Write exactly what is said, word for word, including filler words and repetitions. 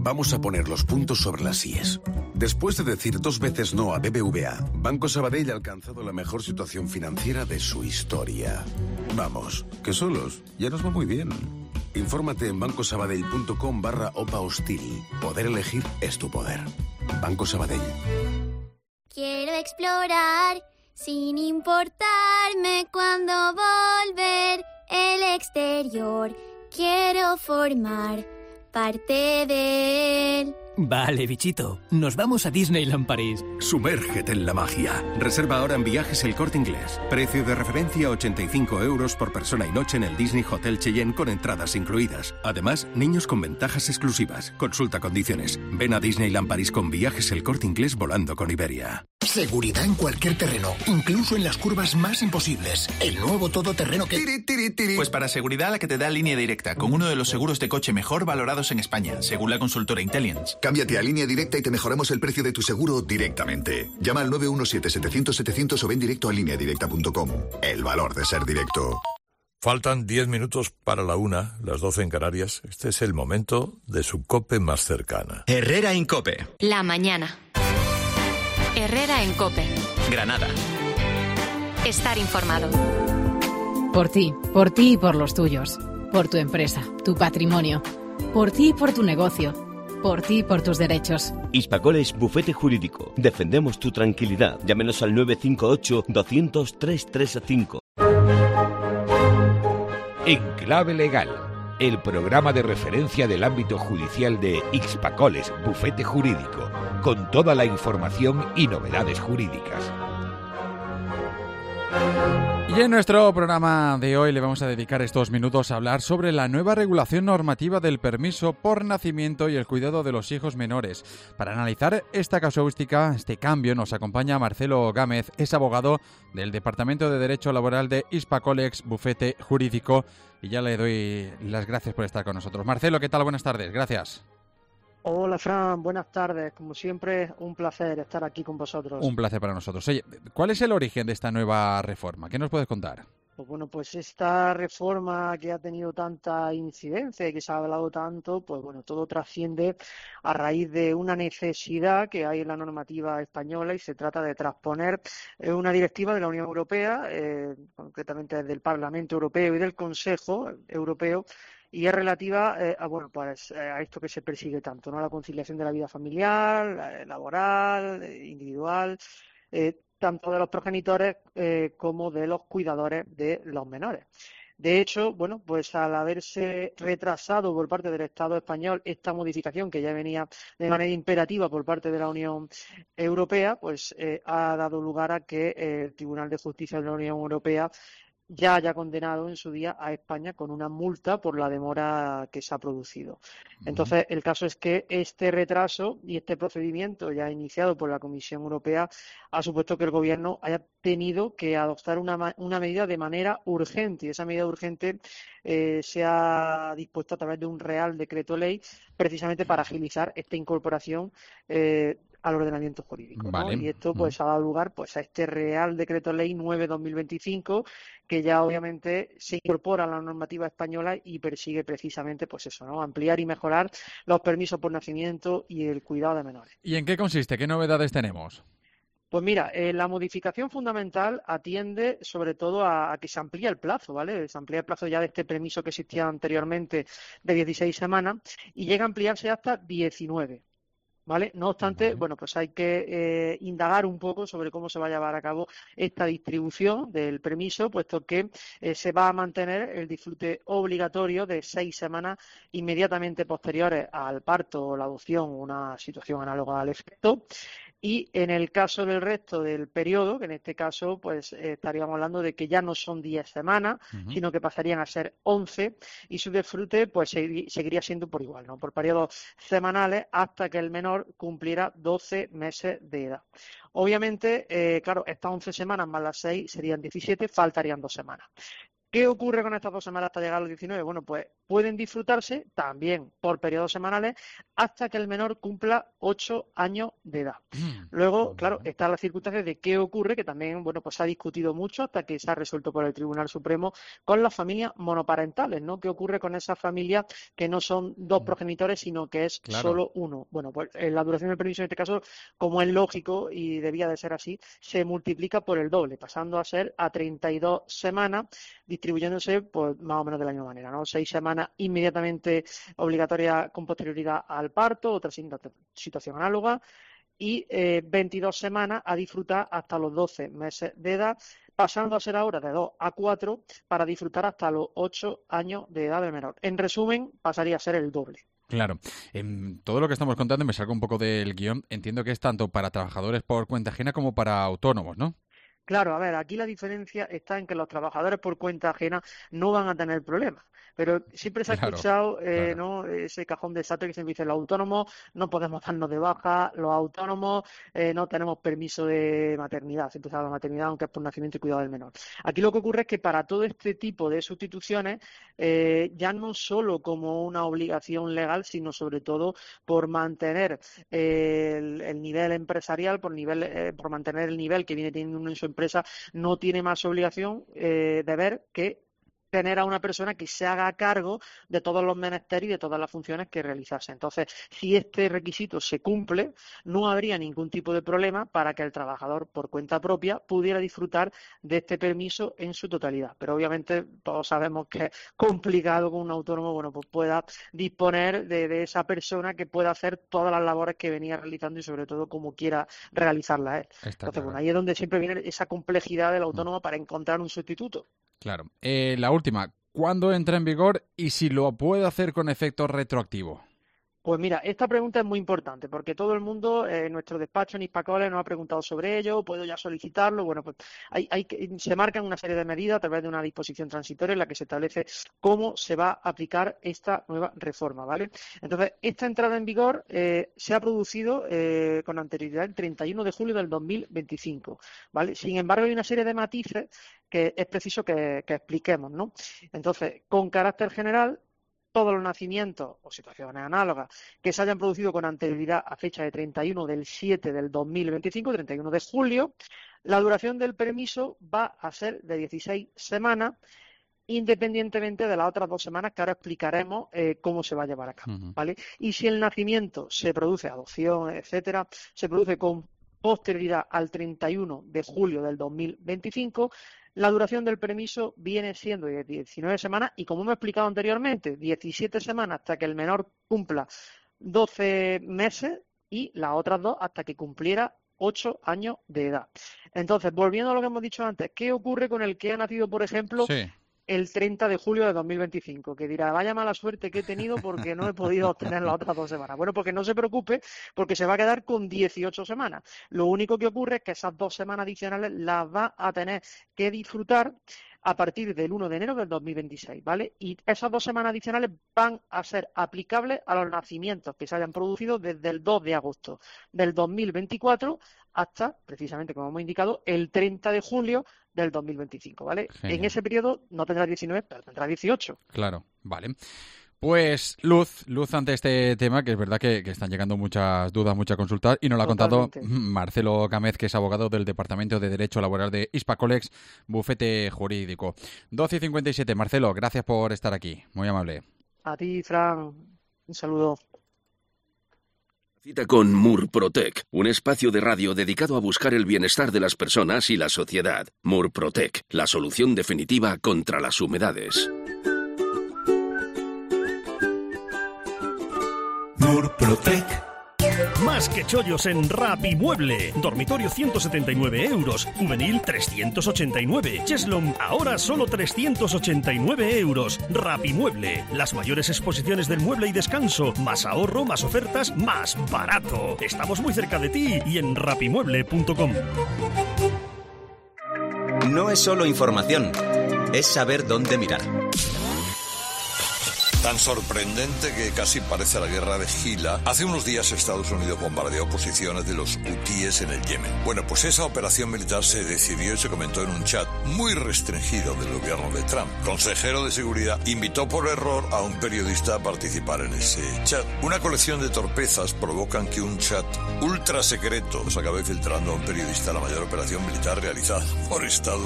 Vamos a poner los puntos sobre las íes. Después de decir dos veces no a B B V A, Banco Sabadell ha alcanzado la mejor situación financiera de su historia. Vamos, que solos, ya nos va muy bien. Infórmate en bancosabadell.com barra OPA hostil. Poder elegir es tu poder. Banco Sabadell. Quiero explorar sin importarme cuándo volver el exterior. Quiero formar parte de él. Vale, bichito, nos vamos a Disneyland París. Sumérgete en la magia. Reserva ahora en Viajes El Corte Inglés. Precio de referencia ochenta y cinco euros por persona y noche en el Disney Hotel Cheyenne con entradas incluidas. Además, niños con ventajas exclusivas. Consulta condiciones. Ven a Disneyland París con Viajes El Corte Inglés volando con Iberia. Seguridad en cualquier terreno, incluso en las curvas más imposibles. El nuevo todoterreno que... Tiri, tiri, tiri. Pues para seguridad la que te da Línea Directa, con uno de los seguros de coche mejor valorados en España, según la consultora Intelliance. Cámbiate a Línea Directa y te mejoramos el precio de tu seguro directamente. Llama al nueve uno siete, setecientos, setecientos o ven directo a línea directa punto com. El valor de ser directo. Faltan diez minutos para la una, las doce en Canarias. Este es el momento de su COPE más cercana. Herrera en COPE. La mañana. Herrera en COPE. Granada. Estar informado. Por ti, por ti y por los tuyos. Por tu empresa, tu patrimonio. Por ti y por tu negocio. Por ti y por tus derechos. Hispacoles Bufete Jurídico. Defendemos tu tranquilidad. Llámenos al nueve cinco ocho, dos cero cero, tres tres cinco. En Clave Legal, el programa de referencia del ámbito judicial de Hispacoles Bufete Jurídico, con toda la información y novedades jurídicas. Y en nuestro programa de hoy le vamos a dedicar estos minutos a hablar sobre la nueva regulación normativa del permiso por nacimiento y el cuidado de los hijos menores. Para analizar esta casuística, este cambio, nos acompaña Marcelo Gámez, es abogado del Departamento de Derecho Laboral de Hispacoles Bufete Jurídico, y ya le doy las gracias por estar con nosotros. Marcelo, ¿qué tal? Buenas tardes, gracias. Hola, Fran, buenas tardes. Como siempre, un placer estar aquí con vosotros. Un placer para nosotros. Oye, ¿cuál es el origen de esta nueva reforma? ¿Qué nos puedes contar? Pues bueno, pues esta reforma que ha tenido tanta incidencia y que se ha hablado tanto, pues bueno, todo trasciende a raíz de una necesidad que hay en la normativa española y se trata de transponer una directiva de la Unión Europea, eh, concretamente del Parlamento Europeo y del Consejo Europeo, y es relativa eh, a bueno pues a esto que se persigue tanto, ¿no? La conciliación de la vida familiar, laboral, individual, eh, tanto de los progenitores eh, como de los cuidadores de los menores. De hecho, bueno, pues al haberse retrasado por parte del Estado español esta modificación que ya venía de manera imperativa por parte de la Unión Europea, pues eh, ha dado lugar a que eh, el Tribunal de Justicia de la Unión Europea ya haya condenado en su día a España con una multa por la demora que se ha producido. Entonces, el caso es que este retraso y este procedimiento ya iniciado por la Comisión Europea ha supuesto que el Gobierno haya tenido que adoptar una, una medida de manera urgente, y esa medida urgente eh, se ha dispuesto a través de un Real Decreto Ley precisamente para agilizar esta incorporación eh, al ordenamiento jurídico, ¿no? Vale. Y esto pues ha dado lugar pues a este Real Decreto Ley nueve barra dos mil veinticinco, que ya obviamente se incorpora a la normativa española y persigue precisamente pues eso, ¿no? Ampliar y mejorar los permisos por nacimiento y el cuidado de menores. ¿Y en qué consiste? ¿Qué novedades tenemos? Pues mira, eh, la modificación fundamental atiende sobre todo a, a que se amplía el plazo, ¿vale? Se amplía el plazo ya de este permiso que existía anteriormente de dieciséis semanas y llega a ampliarse hasta diecinueve. ¿Vale? No obstante, bueno, pues hay que eh, indagar un poco sobre cómo se va a llevar a cabo esta distribución del permiso, puesto que eh, se va a mantener el disfrute obligatorio de seis semanas inmediatamente posteriores al parto o la adopción, una situación análoga al efecto. Y en el caso del resto del periodo, que en este caso pues eh, estaríamos hablando de que ya no son diez semanas, uh-huh. sino que pasarían a ser once, y su disfrute pues segui- seguiría siendo por igual, ¿no? Por periodos semanales hasta que el menor cumpliera doce meses de edad. Obviamente, eh, claro, estas once semanas más las seis serían diecisiete, faltarían dos semanas. ¿Qué ocurre con estas dos semanas hasta llegar a los diecinueve? Bueno, pues pueden disfrutarse también por periodos semanales hasta que el menor cumpla ocho años de edad. Luego, claro, están las circunstancias de qué ocurre, que también, bueno, pues se ha discutido mucho hasta que se ha resuelto por el Tribunal Supremo con las familias monoparentales, ¿no? ¿Qué ocurre con esas familias que no son dos progenitores, sino que es Claro. solo uno? Bueno, pues eh, la duración del permiso en este caso, como es lógico y debía de ser así, se multiplica por el doble, pasando a ser a treinta y dos semanas, distribuyéndose pues más o menos de la misma manera, ¿no? Seis semanas inmediatamente obligatorias con posterioridad al parto, otra situación análoga, y eh, veintidós semanas a disfrutar hasta los doce meses de edad, pasando a ser ahora de dos a cuatro para disfrutar hasta los ocho años de edad del menor. En resumen, pasaría a ser el doble. Claro. En todo lo que estamos contando, me salgo un poco del guión, entiendo que es tanto para trabajadores por cuenta ajena como para autónomos, ¿no? Claro, a ver, aquí la diferencia está en que los trabajadores por cuenta ajena no van a tener problemas. Pero siempre se ha Claro, escuchado eh, claro. ¿no? ese cajón de salto que siempre dice los autónomos no podemos darnos de baja, los autónomos eh, no tenemos permiso de maternidad, siempre se habla de maternidad aunque es por nacimiento y cuidado del menor. Aquí lo que ocurre es que para todo este tipo de sustituciones, eh, ya no solo como una obligación legal, sino sobre todo por mantener eh, el, el nivel empresarial, por, nivel, eh, por mantener el nivel que viene teniendo uno en su empresa, no tiene más obligación eh, de ver que tener a una persona que se haga cargo de todos los menesteres y de todas las funciones que realizase. Entonces, si este requisito se cumple, no habría ningún tipo de problema para que el trabajador por cuenta propia pudiera disfrutar de este permiso en su totalidad. Pero obviamente todos sabemos que es complicado que un autónomo, bueno, pues pueda disponer de, de esa persona que pueda hacer todas las labores que venía realizando y sobre todo como quiera realizarlas él. Está Entonces, claro. bueno, ahí es donde siempre viene esa complejidad del autónomo para encontrar un sustituto. Claro. Eh, la última, ¿cuándo entra en vigor y si lo puede hacer con efecto retroactivo? Pues mira, esta pregunta es muy importante porque todo el mundo, eh, en nuestro despacho en Hispacole nos ha preguntado sobre ello, ¿puedo ya solicitarlo? Bueno, pues hay, hay, se marcan una serie de medidas a través de una disposición transitoria en la que se establece cómo se va a aplicar esta nueva reforma, ¿vale? Entonces, esta entrada en vigor eh, se ha producido eh, con anterioridad el treinta y uno de julio del dos mil veinticinco, ¿vale? Sin embargo, hay una serie de matices que es preciso que, que expliquemos, ¿no? Entonces, con carácter general, todos los nacimientos o situaciones análogas que se hayan producido con anterioridad a fecha de treinta y uno del siete del dos mil veinticinco, treinta y uno de julio, la duración del permiso va a ser de dieciséis semanas, independientemente de las otras dos semanas que ahora explicaremos eh, cómo se va a llevar a cabo, Ujú. ¿vale? Y si el nacimiento se produce, adopción, etcétera, se produce con posterioridad al treinta y uno de julio del dos mil veinticinco, la duración del permiso viene siendo de diecinueve semanas y, como hemos explicado anteriormente, diecisiete semanas hasta que el menor cumpla doce meses y las otras dos hasta que cumpliera ocho años de edad. Entonces, volviendo a lo que hemos dicho antes, ¿qué ocurre con el que ha nacido, por ejemplo, Sí. el treinta de julio de dos mil veinticinco, que dirá, vaya mala suerte que he tenido porque no he podido obtener las otras dos semanas? Bueno, porque no se preocupe, porque se va a quedar con dieciocho semanas. Lo único que ocurre es que esas dos semanas adicionales las va a tener que disfrutar a partir del uno de enero del dos mil veintiséis, ¿vale? Y esas dos semanas adicionales van a ser aplicables a los nacimientos que se hayan producido desde el dos de agosto del dos mil veinticuatro hasta, precisamente como hemos indicado, el treinta de julio del dos mil veinticinco, ¿vale? Genial. En ese periodo no tendrá diecinueve, pero tendrá dieciocho. Claro, vale. Pues luz, luz ante este tema, que es verdad que, que están llegando muchas dudas, muchas consultas, y nos lo ha contado Totalmente. Marcelo Gámez, que es abogado del Departamento de Derecho Laboral de Hispacolex, bufete jurídico. doce y cincuenta y siete. Marcelo, gracias por estar aquí, muy amable. A ti, Fran, un saludo. Cita con Murprotec, un espacio de radio dedicado a buscar el bienestar de las personas y la sociedad. Murprotec, la solución definitiva contra las humedades. Murprotec. Más que chollos en Rapimueble. Dormitorio ciento setenta y nueve euros. Juvenil trescientos ochenta y nueve. Cheslom ahora solo trescientos ochenta y nueve euros. Rapimueble. Las mayores exposiciones del mueble y descanso. Más ahorro, más ofertas, más barato. Estamos muy cerca de ti y en rapimueble punto com. No es solo información, es saber dónde mirar. Tan sorprendente que casi parece la guerra de Gila. Hace unos días Estados Unidos bombardeó posiciones de los hutíes en el Yemen. Bueno, pues esa operación militar se decidió y se comentó en un chat muy restringido del gobierno de Trump. Consejero de Seguridad invitó por error a un periodista a participar en ese chat. Una colección de torpezas provocan que un chat ultra secreto se acabe filtrando a un periodista la mayor operación militar realizada por Estados